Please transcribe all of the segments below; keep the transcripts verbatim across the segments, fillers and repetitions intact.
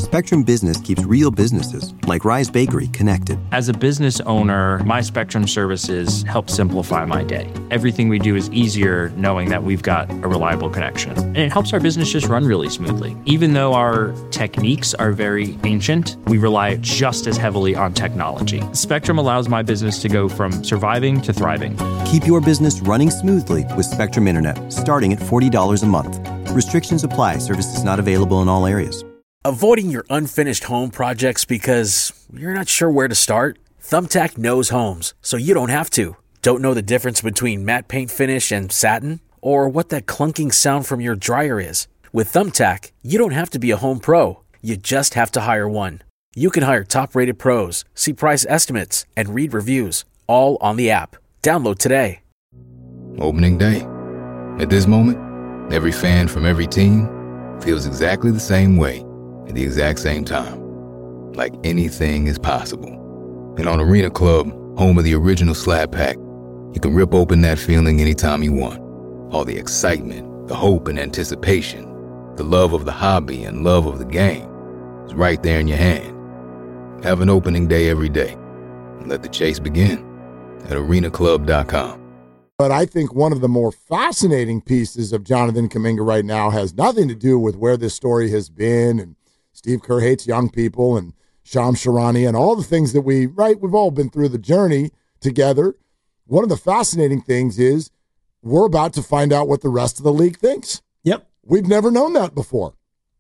Spectrum Business keeps real businesses, like Rise Bakery, connected. As a business owner, my Spectrum services help simplify my day. Everything we do is easier knowing that we've got a reliable connection. And it helps our business just run really smoothly. Even though our techniques are very ancient, we rely just as heavily on technology. Spectrum allows my business to go from surviving to thriving. Keep your business running smoothly with Spectrum Internet, starting at forty dollars a month. Restrictions apply. Services not available in all areas. Avoiding your unfinished home projects because you're not sure where to start? Thumbtack knows homes, so you don't have to. Don't know the difference between matte paint finish and satin? Or what that clunking sound from your dryer is? With Thumbtack, you don't have to be a home pro. You just have to hire one. You can hire top-rated pros, see price estimates, and read reviews, all on the app. Download today. Opening day. At this moment, every fan from every team feels exactly the same way at the exact same time. Like anything is possible. And on Arena Club, home of the original Slab Pack, you can rip open that feeling anytime you want. All the excitement, the hope and anticipation, the love of the hobby and love of the game is right there in your hand. Have an opening day every day. And let the chase begin at arena club dot com. But I think one of the more fascinating pieces of Jonathan Kuminga right now has nothing to do with where this story has been, and Steve Kerr hates young people, and Shams Charania, and all the things that we, right, we've all been through the journey together. One of the fascinating things is we're about to find out what the rest of the league thinks. Yep. We've never known that before.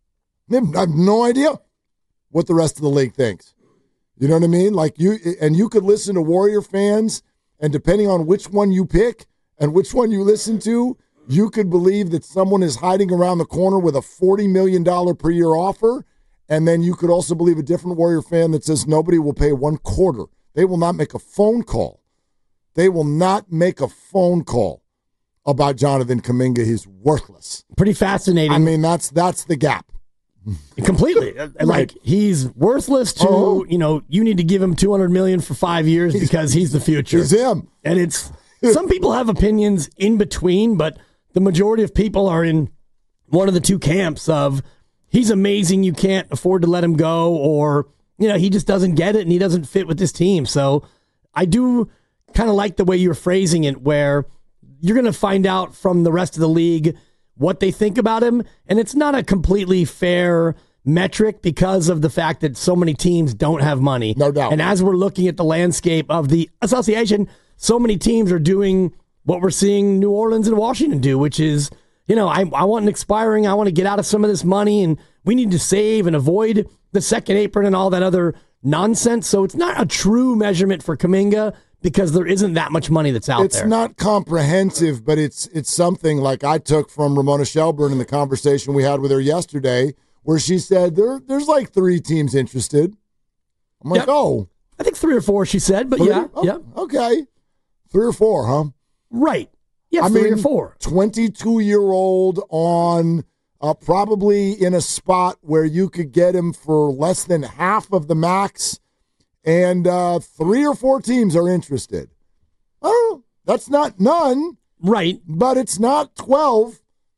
I have no idea what the rest of the league thinks. You know what I mean? Like you, and you could listen to Warrior fans, and depending on which one you pick and which one you listen to, you could believe that someone is hiding around the corner with a forty million dollars per year offer. And then you could also believe a different Warrior fan that says nobody will pay one quarter. They will not make a phone call. They will not make a phone call about Jonathan Kuminga. He's worthless. Pretty fascinating. I mean, that's that's the gap. Completely. Right. Like, he's worthless to, uh-huh. you know, you need to give him two hundred million dollars for five years because he's the future. He's him. And it's, some people have opinions in between, but the majority of people are in one of the two camps of, he's amazing, you can't afford to let him go, or, you know, he just doesn't get it and he doesn't fit with this team. So I do kind of like the way you're phrasing it, where you're going to find out from the rest of the league what they think about him, and it's not a completely fair metric because of the fact that so many teams don't have money. No doubt. And as we're looking at the landscape of the association, so many teams are doing what we're seeing New Orleans and Washington do, which is, you know, I, I want an expiring, I want to get out of some of this money, and we need to save and avoid the second apron and all that other nonsense. So it's not a true measurement for Kuminga because there isn't that much money that's out it's there. It's not comprehensive, but it's it's something like I took from Ramona Shelburne in the conversation we had with her yesterday, where she said there there's like three teams interested. I'm like, yep. oh. I think three or four, she said, but three? yeah. Oh, yeah. Okay. Three or four, huh? Right. Yeah, I three mean, or four. twenty-two-year-old on uh, probably in a spot where you could get him for less than half of the max, and uh, three or four teams are interested. Oh, that's not none. Right. But it's not twelve.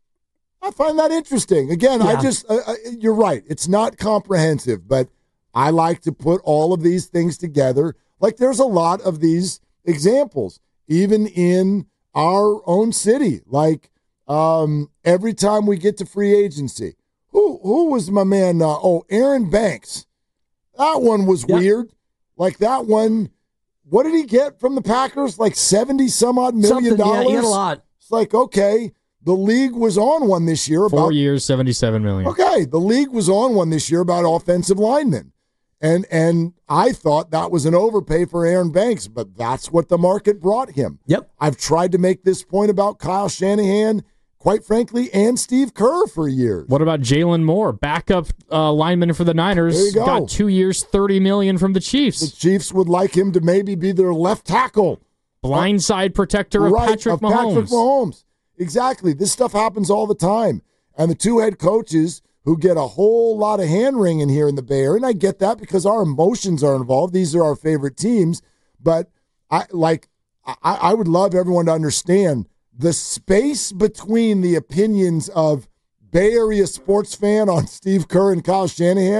I find that interesting. Again, yeah. I just, uh, uh, you're right. It's not comprehensive, but I like to put all of these things together. Like there's a lot of these examples, even in our own city. Like um, every time we get to free agency, who who was my man? Uh, oh, Aaron Banks. That one was yep. weird. Like that one, what did he get from the Packers? Like seventy some odd million Something, dollars? Yeah, he had a lot. It's like, okay, the league was on one this year. About, Four years, seventy-seven million. Okay, the league was on one this year about offensive linemen. And and I thought that was an overpay for Aaron Banks, but that's what the market brought him. Yep. I've tried to make this point about Kyle Shanahan, quite frankly, and Steve Kerr for years. What about Jalen Moore, backup uh, lineman for the Niners? There you go. Got two years, thirty million dollars from the Chiefs. The Chiefs would like him to maybe be their left tackle. Blindside protector of right, Patrick of Mahomes. Patrick Mahomes. Exactly. This stuff happens all the time. And the two head coaches who get a whole lot of hand-wringing here in the Bay Area, and I get that because our emotions are involved. These are our favorite teams. But I like I, I would love everyone to understand the space between the opinions of Bay Area sports fan on Steve Kerr and Kyle Shanahan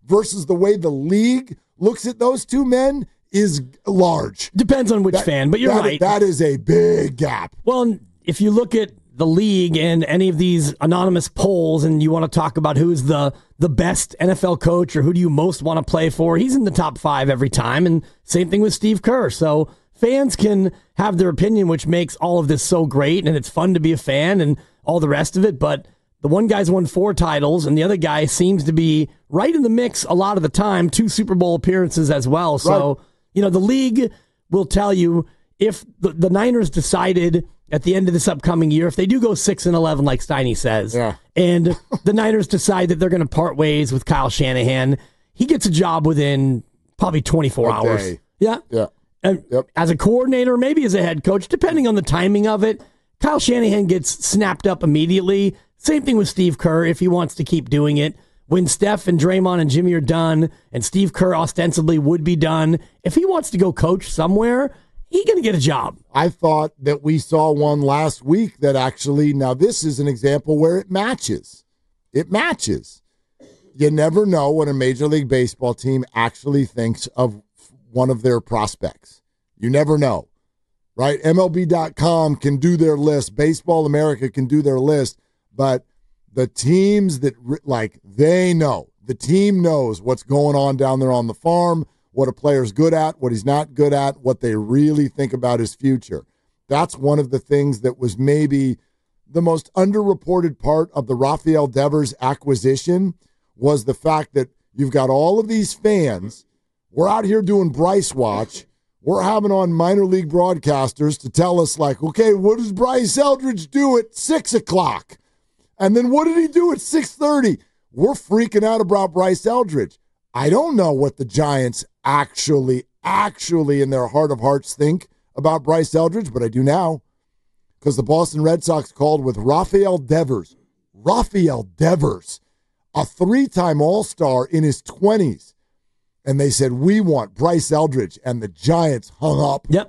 versus the way the league looks at those two men is large. Depends on which that, fan, but you're that, right. That is a big gap. Well, if you look at the league and any of these anonymous polls and you want to talk about who's the, the best N F L coach or who do you most want to play for, he's in the top five every time. And same thing with Steve Kerr. So fans can have their opinion, which makes all of this so great. And it's fun to be a fan and all the rest of it. But the one guy's won four titles, and the other guy seems to be right in the mix a lot of the time, two Super Bowl appearances as well. So, right. you know, the league will tell you if the, the Niners decided at the end of this upcoming year, if they do go six and eleven, like Steiny says, yeah. and the Niners decide that they're going to part ways with Kyle Shanahan, he gets a job within probably twenty-four a hours. Day. Yeah. Yeah. And yep. As a coordinator, maybe as a head coach, depending on the timing of it, Kyle Shanahan gets snapped up immediately. Same thing with Steve Kerr if he wants to keep doing it. When Steph and Draymond and Jimmy are done, and Steve Kerr ostensibly would be done, if he wants to go coach somewhere, he's going to get a job. I thought that we saw one last week that actually, now this is an example where it matches. It matches. You never know what a Major League Baseball team actually thinks of one of their prospects. You never know, right? M L B dot com can do their list. Baseball America can do their list. But the teams that, like, they know. The team knows what's going on down there on the farm, what a player's good at, what he's not good at, what they really think about his future. That's one of the things that was maybe the most underreported part of the Rafael Devers acquisition was the fact that you've got all of these fans. We're out here doing Bryce Watch. We're having on minor league broadcasters to tell us, like, okay, what does Bryce Eldridge do at six o'clock? And then what did he do at six thirty? We're freaking out about Bryce Eldridge. I don't know what the Giants actually, actually in their heart of hearts think about Bryce Eldridge, but I do now because the Boston Red Sox called with Rafael Devers. Rafael Devers, a three-time All-Star in his twenties. And they said, we want Bryce Eldridge, and the Giants hung up. Yep.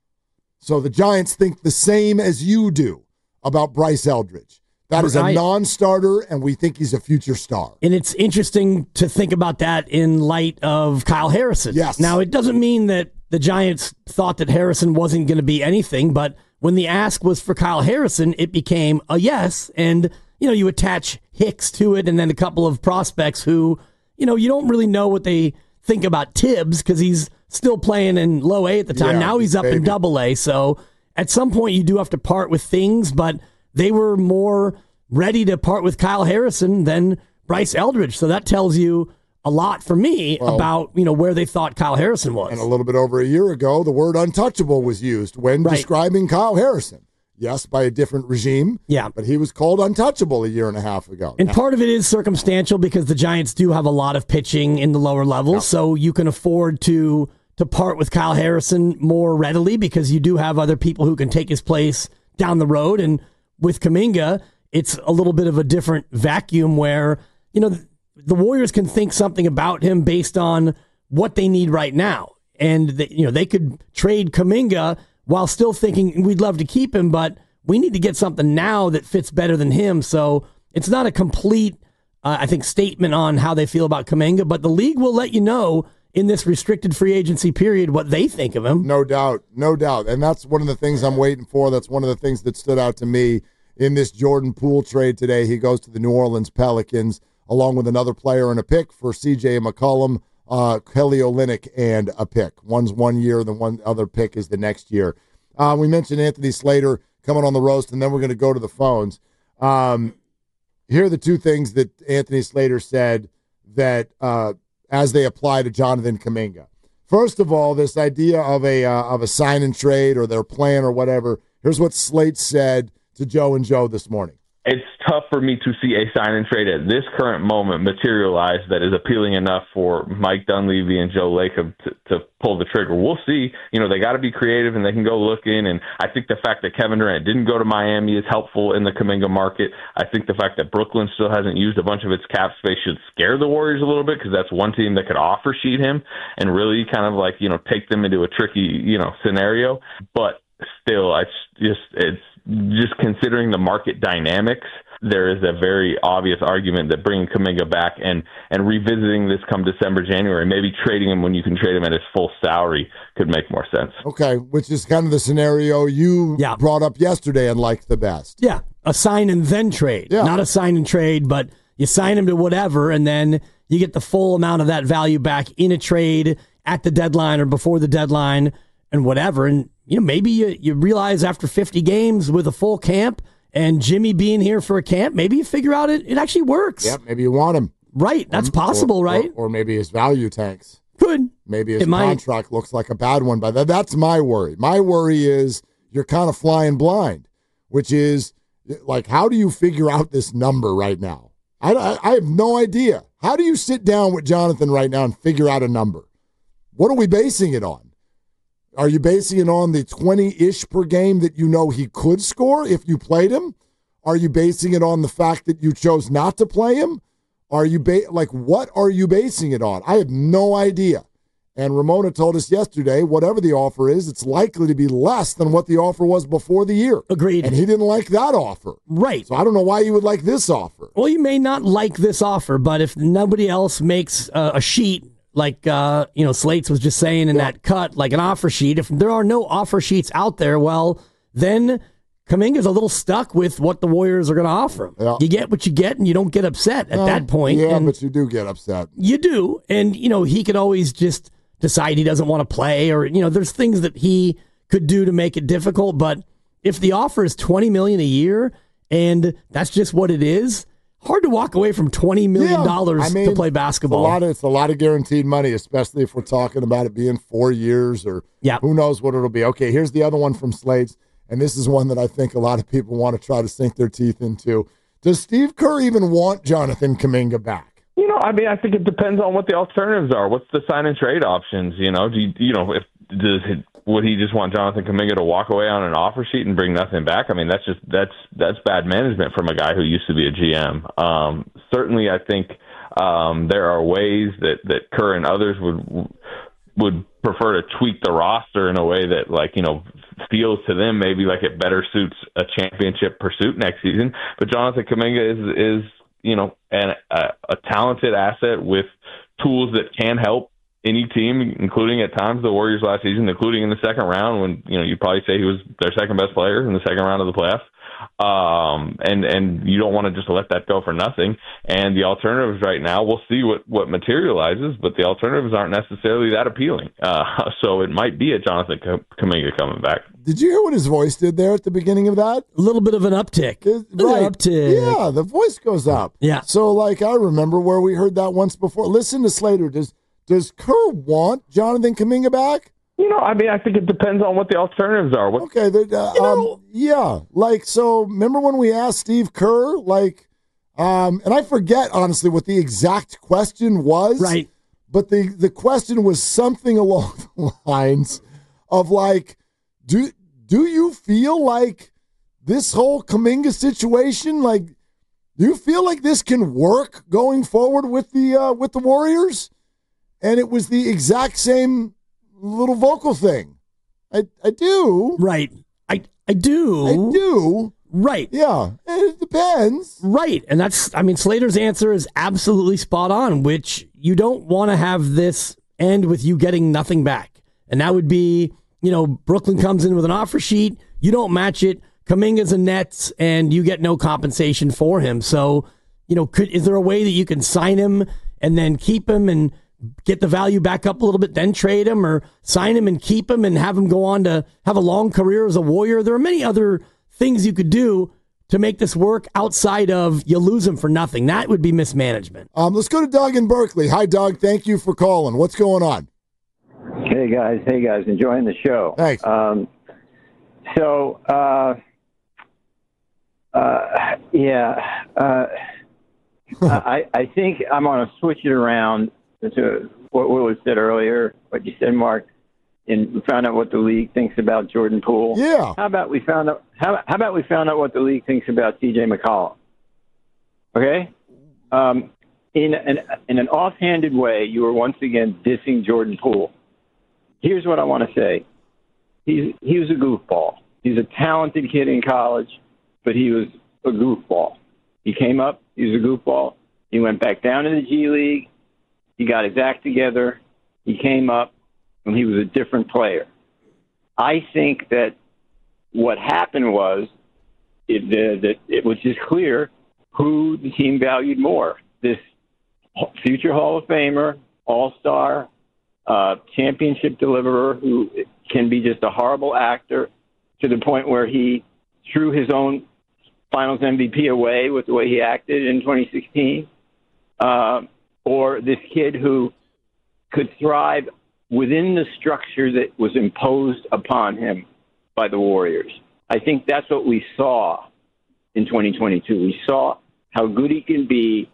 So the Giants think the same as you do about Bryce Eldridge. That is a right. non-starter, and we think he's a future star. And it's interesting to think about that in light of Kyle Harrison. Yes. Now, it doesn't mean that the Giants thought that Harrison wasn't going to be anything, but when the ask was for Kyle Harrison, it became a yes. And, you know, you attach Hicks to it and then a couple of prospects who, you know, you don't really know what they think about Tibbs because he's still playing in low A at the time. Yeah, now he's up baby. in double A. So at some point you do have to part with things, but they were more ready to part with Kyle Harrison than Bryce Eldridge. So that tells you a lot for me well, about, you know, where they thought Kyle Harrison was. And a little bit over a year ago, the word untouchable was used when right. describing Kyle Harrison. Yes, by a different regime. Yeah. But he was called untouchable a year and a half ago. And now, part of it is circumstantial because the Giants do have a lot of pitching in the lower levels. No. So you can afford to to part with Kyle Harrison more readily because you do have other people who can take his place down the road. And with Kuminga, it's a little bit of a different vacuum where, you know, the Warriors can think something about him based on what they need right now. And, they, you know, they could trade Kuminga while still thinking we'd love to keep him, but we need to get something now that fits better than him. So it's not a complete, uh, I think, statement on how they feel about Kuminga, but the league will let you know in this restricted free agency period what they think of him. No doubt, no doubt. And that's one of the things I'm waiting for. That's one of the things that stood out to me in this Jordan Poole trade today. He goes to the New Orleans Pelicans along with another player and a pick for C J McCollum, uh, Kelly Olynyk, and a pick. One's one year, the one other pick is the next year. Uh, we mentioned Anthony Slater coming on the roast, and then we're going to go to the phones. Um, here are the two things that Anthony Slater said that uh, as they apply to Jonathan Kuminga. First of all, this idea of a uh, of a sign and trade or their plan or whatever. Here's what Slate said to Joe and Joe this morning. It's tough for me to see a sign and trade at this current moment materialize that is appealing enough for Mike Dunleavy and Joe Lacob to, to pull the trigger. We'll see. You know, they got to be creative and they can go looking. And I think the fact that Kevin Durant didn't go to Miami is helpful in the Kuminga market. I think the fact that Brooklyn still hasn't used a bunch of its cap space should scare the Warriors a little bit because that's one team that could offer sheet him and really kind of like, you know, take them into a tricky, you know, scenario. But still, I just, it's, just considering the market dynamics, there is a very obvious argument that bringing Kuminga back and, and revisiting this come December, January, maybe trading him when you can trade him at his full salary could make more sense. Okay, which is kind of the scenario you yeah. brought up yesterday and liked the best. Yeah, a sign and then trade. Yeah. Not a sign and trade, but you sign him to whatever, and then you get the full amount of that value back in a trade at the deadline or before the deadline and whatever. And you know, maybe you, you realize after fifty games with a full camp and Jimmy being here for a camp, maybe you figure out it, it actually works. Yeah, maybe you want him. Right, that's or, possible, or, right? Or, or maybe his value tanks. Could. Maybe his it contract might. looks like a bad one, but that, that's my worry. My worry is you're kind of flying blind, which is like, how do you figure out this number right now? I, I, I have no idea. How do you sit down with Jonathan right now and figure out a number? What are we basing it on? Are you basing it on the twenty-ish per game that you know he could score if you played him? Are you basing it on the fact that you chose not to play him? Are you ba- like, what are you basing it on? I have no idea. And Ramona told us yesterday, whatever the offer is, it's likely to be less than what the offer was before the year. Agreed. And he didn't like that offer. Right. So I don't know why you would like this offer. Well, you may not like this offer, but if nobody else makes uh, a sheet, like uh, you know, Slates was just saying in yeah. that cut, like an offer sheet, if there are no offer sheets out there, well, then Kuminga's a little stuck with what the Warriors are going to offer him. Yeah. You get what you get, and you don't get upset at uh, that point. Yeah, and but you do get upset. You do. And, you know, he could always just decide he doesn't want to play, or, you know, there's things that he could do to make it difficult. But if the offer is twenty million dollars a year and that's just what it is, hard to walk away from twenty million dollars yeah, I mean, to play basketball. It's a, lot of, it's a lot of guaranteed money, especially if we're talking about it being four years or yeah. who knows what it'll be. Okay, here's the other one from Slates, and this is one that I think a lot of people want to try to sink their teeth into. Does Steve Kerr even want Jonathan Kuminga back? You know, I mean, I think it depends on what the alternatives are. What's the sign and trade options? You know, do you, you know if does it, would he just want Jonathan Kuminga to walk away on an offer sheet and bring nothing back? I mean, that's just that's that's bad management from a guy who used to be a G M. Um, certainly, I think um, there are ways that, that Kerr and others would would prefer to tweak the roster in a way that, like, you know, feels to them maybe like it better suits a championship pursuit next season. But Jonathan Kuminga is is you know an, a, a talented asset with tools that can help any team, including at times the Warriors last season, including in the second round when, you know, you'd probably say he was their second best player in the second round of the playoffs. Um, and, and you don't want to just let that go for nothing. And the alternatives right now, we'll see what, what materializes, but the alternatives aren't necessarily that appealing. Uh, so it might be a Jonathan Kuminga coming back. Did you hear what his voice did there at the beginning of that? A little bit of an uptick. It, right. An uptick. Yeah, the voice goes up. Yeah. So, like, I remember where we heard that once before. Listen to Slater. Does Does Kerr want Jonathan Kuminga back? You know, I mean, I think it depends on what the alternatives are. What- okay, the, uh, you know, um, yeah. Like, so remember when we asked Steve Kerr, like, um, and I forget, honestly, what the exact question was. Right. But the, the question was something along the lines of, like, do do you feel like this whole Kuminga situation, like, do you feel like this can work going forward with the uh, with the Warriors? And it was the exact same little vocal thing. I I do. Right. I I do. I do. Right. Yeah. It depends. Right. And that's, I mean, Slater's answer is absolutely spot on, which you don't want to have this end with you getting nothing back. And that would be, you know, Brooklyn comes in with an offer sheet, you don't match it, Kuminga's a Nets, and you get no compensation for him. So, you know, could is there a way that you can sign him and then keep him and get the value back up a little bit, then trade him, or sign him and keep him and have him go on to have a long career as a Warrior? There are many other things you could do to make this work outside of you lose him for nothing. That would be mismanagement. Um, let's go to Doug in Berkeley. Hi, Doug. Thank you for calling. What's going on? Hey, guys. Hey, guys. Enjoying the show. Thanks. Um, so, uh, uh, yeah, uh, I, I think I'm going to switch it around to what Willis said earlier, what you said, Mark, and we found out what the league thinks about Jordan Poole. Yeah. How about we found out? How, how about we found out what the league thinks about T J McCollum? Okay. Um, in an in an offhanded way, you were once again dissing Jordan Poole. Here's what I want to say: he's he was a goofball. He's a talented kid in college, but he was a goofball. He came up. He was a goofball. He went back down to the G League. He got his act together. He came up, and he was a different player. I think that what happened was it, uh, that it was just clear who the team valued more. This future Hall of Famer, all-star, uh, championship deliverer who can be just a horrible actor to the point where he threw his own Finals M V P away with the way he acted in twenty sixteen, uh, or this kid who could thrive within the structure that was imposed upon him by the Warriors. I think that's what we saw in twenty twenty-two. We saw how good he can be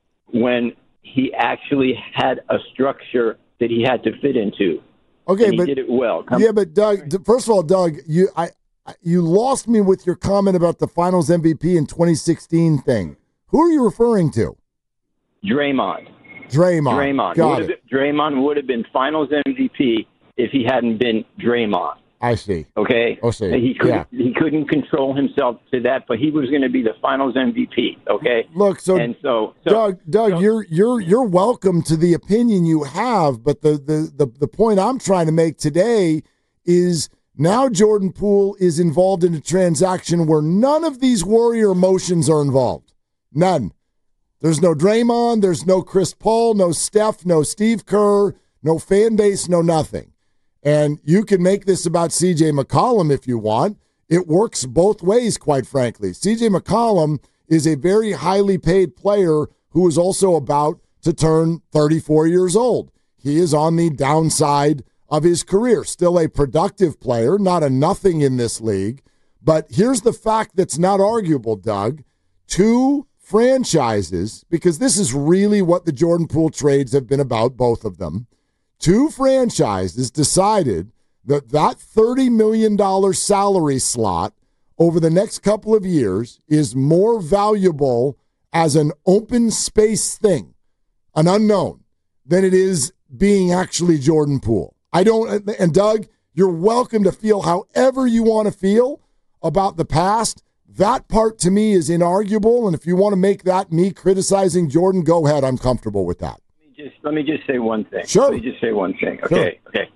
when he actually had a structure that he had to fit into. Okay, and he but did it well. Come yeah, but Doug, first of all, Doug, you I you lost me with your comment about the Finals M V P in twenty sixteen thing. Who are you referring to? Draymond. Draymond. Draymond. Got would it. have been, Draymond would have been Finals M V P if he hadn't been Draymond. I see. Okay. I see. He couldn't, Yeah. he couldn't control himself to that, but he was going to be the Finals M V P. Okay. Look, so, and so, so Doug, Doug, you're you're you're welcome to the opinion you have, but the the the, the point I'm trying to make today is now Jordan Poole is involved in a transaction where none of these Warrior emotions are involved. None. There's no Draymond, there's no Chris Paul, no Steph, no Steve Kerr, no fan base, no nothing. And you can make this about C J McCollum if you want. It works both ways, quite frankly. C J McCollum is a very highly paid player who is also about to turn thirty-four years old. He is on the downside of his career. Still a productive player, not a nothing in this league. But here's the fact that's not arguable, Doug. Two franchises, because this is really what the Jordan Poole trades have been about, both of them. Two franchises decided that that thirty million dollars salary slot over the next couple of years is more valuable as an open space thing, an unknown, than it is being actually Jordan Poole. I don't, and Doug, you're welcome to feel however you want to feel about the past. That part to me is inarguable, and if you want to make that me criticizing Jordan, go ahead. I'm comfortable with that. Let me just, let me just say one thing. Sure. Let me just say one thing. Okay, Sure. okay.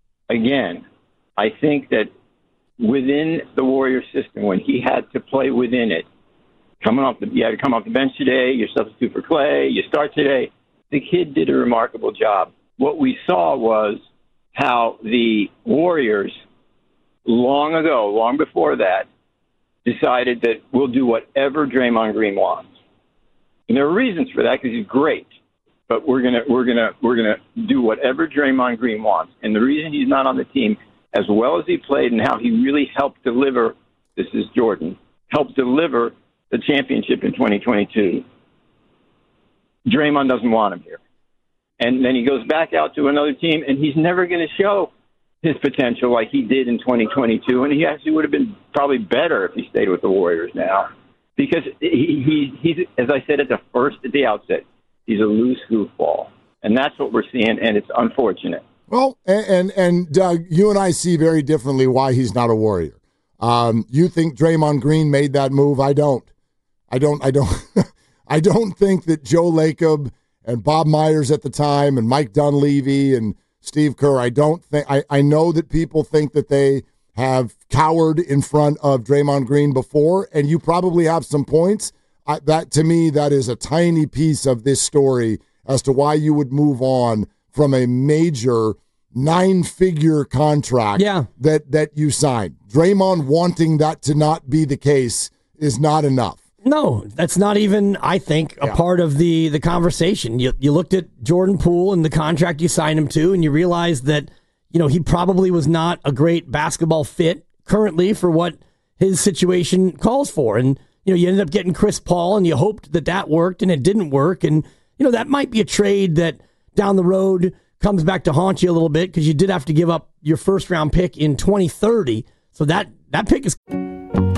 Again, I think that within the Warrior system, when he had to play within it, coming off the, you had to come off the bench today, you substitute for Clay, you start today, the kid did a remarkable job. What we saw was how the Warriors, long ago, long before that, decided that we'll do whatever Draymond Green wants. And there are reasons for that because he's great. But we're gonna we're gonna we're gonna do whatever Draymond Green wants. And the reason he's not on the team, as well as he played and how he really helped deliver, this is Jordan, helped deliver the championship in twenty twenty-two. Draymond doesn't want him here. And then he goes back out to another team, and he's never going to show his potential like he did in twenty twenty-two. And he actually would have been probably better if he stayed with the Warriors now. Because he, he he's, as I said at the first, at the outset, he's a loose goofball. And that's what we're seeing, and it's unfortunate. Well, and, and, and Doug, you and I see very differently why he's not a Warrior. Um, you think Draymond Green made that move? I don't. I don't. I don't. I don't think that Joe Lacob and Bob Myers at the time and Mike Dunleavy and Steve Kerr, I don't think, I, I know that people think that they have cowered in front of Draymond Green before, and you probably have some points. I, that, to me, that is a tiny piece of this story as to why you would move on from a major nine-figure contract yeah. that, that you signed. Draymond wanting that to not be the case is not enough. No, that's not even, I think, a Yeah. part of the, the conversation. You you looked at Jordan Poole and the contract you signed him to, and you realized that, you know, he probably was not a great basketball fit currently for what his situation calls for. And, you know, you ended up getting Chris Paul, and you hoped that that worked, and it didn't work. And, you know, that might be a trade that down the road comes back to haunt you a little bit because you did have to give up your first round pick in twenty thirty. So that, that pick is...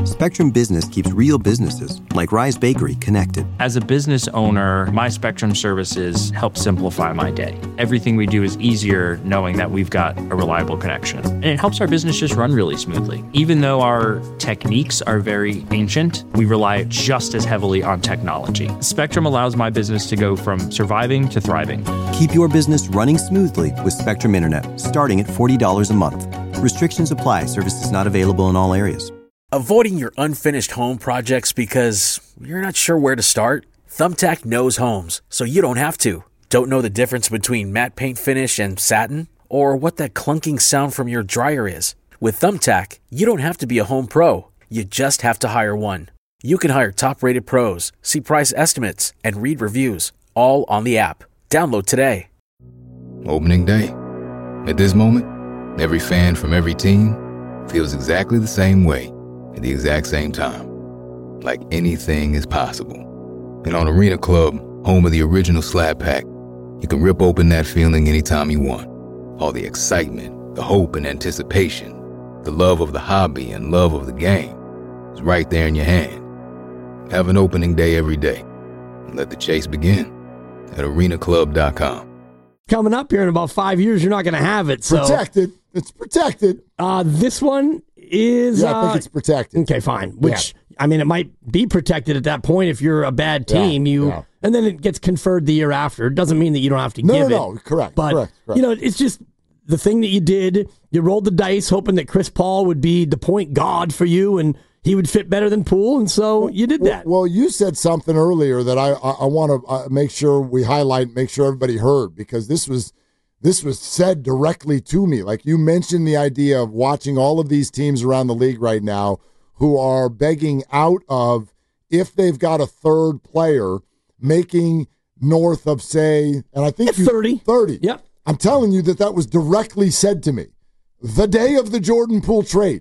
Spectrum Business keeps real businesses, like Rise Bakery, connected. As a business owner, my Spectrum services help simplify my day. Everything we do is easier knowing that we've got a reliable connection. And it helps our business just run really smoothly. Even though our techniques are very ancient, we rely just as heavily on technology. Spectrum allows my business to go from surviving to thriving. Keep your business running smoothly with Spectrum Internet, starting at forty dollars a month. Restrictions apply. Services not available in all areas. Avoiding your unfinished home projects because you're not sure where to start? Thumbtack knows homes, so you don't have to. Don't know the difference between matte paint finish and satin? Or what that clunking sound from your dryer is? With Thumbtack, you don't have to be a home pro. You just have to hire one. You can hire top-rated pros, see price estimates, and read reviews, all on the app. Download today. Opening day. At this moment, every fan from every team feels exactly the same way at the exact same time. Like anything is possible. And on Arena Club, home of the original Slab Pack, you can rip open that feeling anytime you want. All the excitement, the hope and anticipation, the love of the hobby and love of the game is right there in your hand. Have an opening day every day. And let the chase begin at arena club dot com. Coming up here in about five years, you're not going to have it. So. Protected. It's protected. Uh, this one is... Yeah, I think uh, it's protected. Okay, fine. Which, yeah. I mean, it might be protected at that point if you're a bad team. Yeah, you yeah. And then it gets conferred the year after. It doesn't mean that you don't have to no, give no, it. No, no, correct. But, correct, correct. you know, it's just the thing that you did. You rolled the dice hoping that Chris Paul would be the point god for you and he would fit better than Poole, and so well, you did that. Well, well, you said something earlier that I, I, I want to uh, make sure we highlight, make sure everybody heard, because this was this was said directly to me. Like you mentioned the idea of watching all of these teams around the league right now who are begging out of, if they've got a third player, making north of, say, and I think you, thirty. thirty. Yep. I'm telling you that that was directly said to me. The day of the Jordan Poole trade.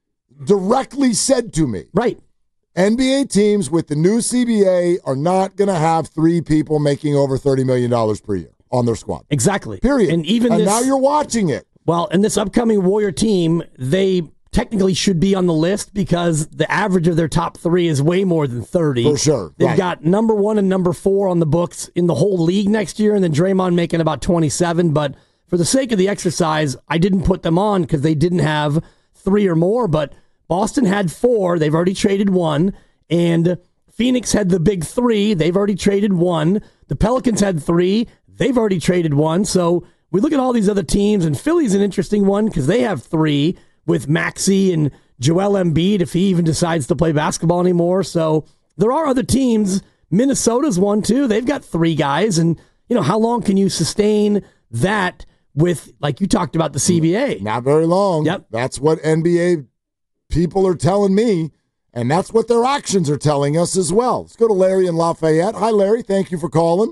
Directly said to me. Right. N B A teams with the new C B A are not going to have three people making over thirty million dollars per year on their squad. Exactly. Period. And even and this, now you're watching it. Well, and this upcoming Warrior team, they technically should be on the list because the average of their top three is way more than thirty. For sure. They've right. got number one and number four on the books in the whole league next year, and then Draymond making about twenty-seven. But for the sake of the exercise, I didn't put them on because they didn't have three or more, but Boston had four. They've already traded one. And Phoenix had the big three. They've already traded one. The Pelicans had three. They've already traded one. So we look at all these other teams, and Philly's an interesting one because they have three with Maxey and Joel Embiid if he even decides to play basketball anymore. So there are other teams. Minnesota's one, too. They've got three guys. And, you know, how long can you sustain that with, like you talked about, the C B A? Not very long. Yep. That's what N B A people are telling me, and that's what their actions are telling us as well. Let's go to Larry in Lafayette. Hi, Larry. Thank you for calling.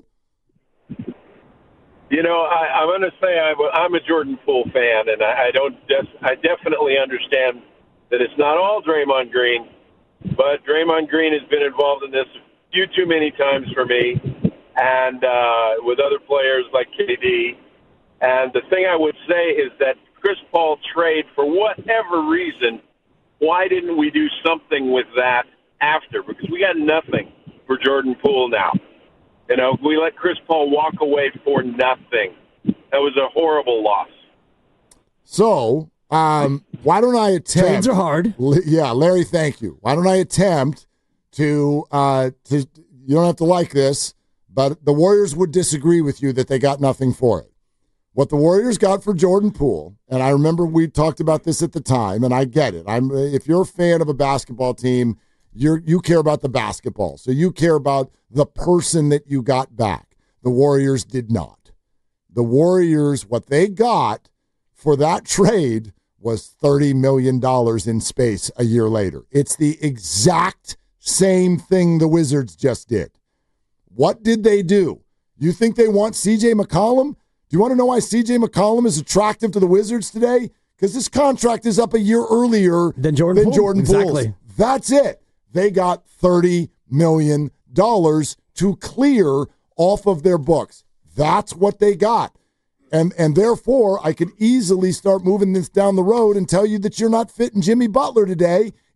You know, I, I'm going to say I'm a, I'm a Jordan Poole fan, and I, I don't. Def, I definitely understand that it's not all Draymond Green, but Draymond Green has been involved in this a few too many times for me, and uh, with other players like K D. And the thing I would say is that Chris Paul trade, for whatever reason, why didn't we do something with that after? Because we got nothing for Jordan Poole now. You know, we let Chris Paul walk away for nothing. That was a horrible loss. So, um, why don't I attempt? Trades are hard. Yeah, Larry, thank you. Why don't I attempt to, uh, to, you don't have to like this, but the Warriors would disagree with you that they got nothing for it. What the Warriors got for Jordan Poole, and I remember we talked about this at the time, and I get it. I'm if you're a fan of a basketball team, you're you care about the basketball, so you care about the person that you got back. The Warriors did not. The Warriors, what they got for that trade was thirty million dollars in space a year later. It's the exact same thing the Wizards just did. What did they do? You think they want C J McCollum? Do you want to know why C J McCollum is attractive to the Wizards today? Because this contract is up a year earlier than Jordan than Poole. Jordan Exactly. Poole's. That's it. They got thirty million dollars to clear off of their books. That's what they got. And and therefore, I could easily start moving this down the road and tell you that you're not fitting Jimmy Butler today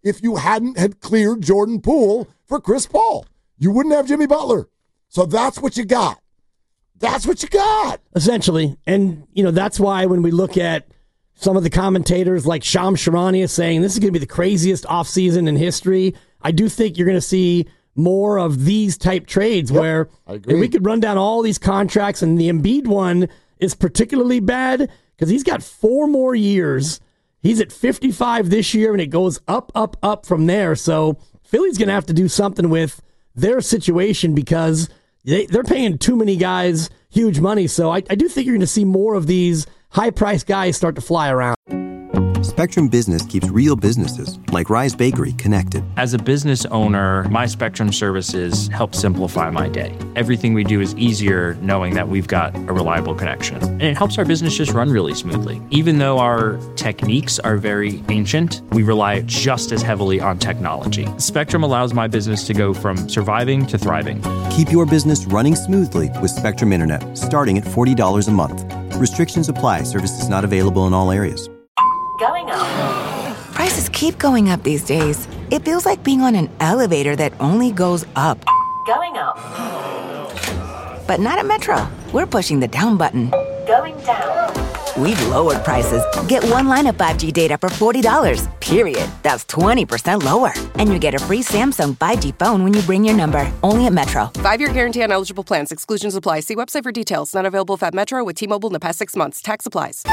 if you hadn't had cleared Jordan Poole for Chris Paul. You wouldn't have Jimmy Butler. So that's what you got. That's what you got. Essentially. And, you know, that's why when we look at some of the commentators like Shams Charania saying this is going to be the craziest offseason in history, I do think you're going to see more of these type trades yep, where if we could run down all these contracts, and the Embiid one is particularly bad because he's got four more years. He's at fifty-five this year, and it goes up, up, up from there. So Philly's going to have to do something with their situation because they, they're paying too many guys huge money. So I, I do think you're going to see more of these high-priced guys start to fly around. Spectrum Business keeps real businesses, like Rise Bakery, connected. As a business owner, my Spectrum services help simplify my day. Everything we do is easier knowing that we've got a reliable connection. And it helps our business just run really smoothly. Even though our techniques are very ancient, we rely just as heavily on technology. Spectrum allows my business to go from surviving to thriving. Keep your business running smoothly with Spectrum Internet, starting at forty dollars a month. Restrictions apply. Services not available in all areas. Going up. Prices keep going up these days. It feels like being on an elevator that only goes up. Going up. But not at Metro. We're pushing the down button. Going down. We've lowered prices. Get one line of five G data for forty dollars, period. That's twenty percent lower. And you get a free Samsung five G phone when you bring your number. Only at Metro. Five-year guarantee on eligible plans. Exclusions apply. See website for details. Not available at Metro with T-Mobile in the past six months. Tax applies.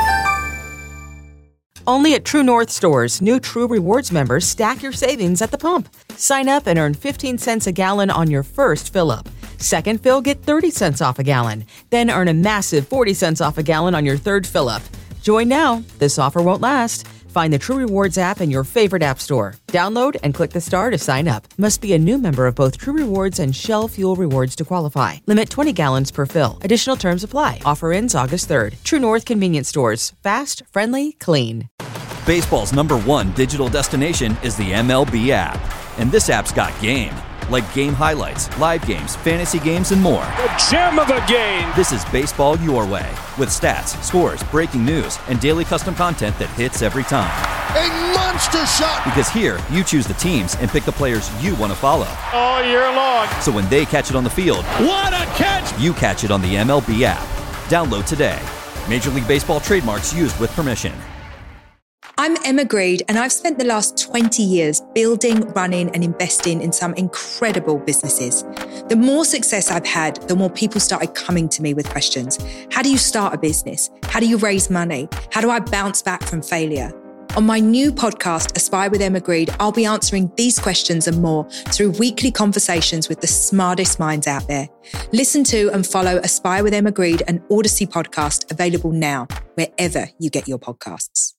Only at True North stores, new True Rewards members stack your savings at the pump. Sign up and earn fifteen cents a gallon on your first fill-up. Second fill, get thirty cents off a gallon. Then earn a massive forty cents off a gallon on your third fill-up. Join now. This offer won't last. Find the True Rewards app in your favorite app store. Download and click the star to sign up. Must be a new member of both True Rewards and Shell Fuel Rewards to qualify. Limit twenty gallons per fill. Additional terms apply. Offer ends August third. True North Convenience Stores. Fast, friendly, clean. Baseball's number one digital destination is the M L B app. And this app's got game. Like game highlights, live games, fantasy games, and more. The gem of the game! This is baseball your way. With stats, scores, breaking news, and daily custom content that hits every time. A monster shot! Because here, you choose the teams and pick the players you want to follow. All year long. So when they catch it on the field, what a catch! You catch it on the M L B app. Download today. Major League Baseball trademarks used with permission. I'm Emma Greed, and I've spent the last twenty years building, running, and investing in some incredible businesses. The more success I've had, the more people started coming to me with questions. How do you start a business? How do you raise money? How do I bounce back from failure? On my new podcast, Aspire with Emma Greed, I'll be answering these questions and more through weekly conversations with the smartest minds out there. Listen to and follow Aspire with Emma Greed, an Odyssey podcast available now, wherever you get your podcasts.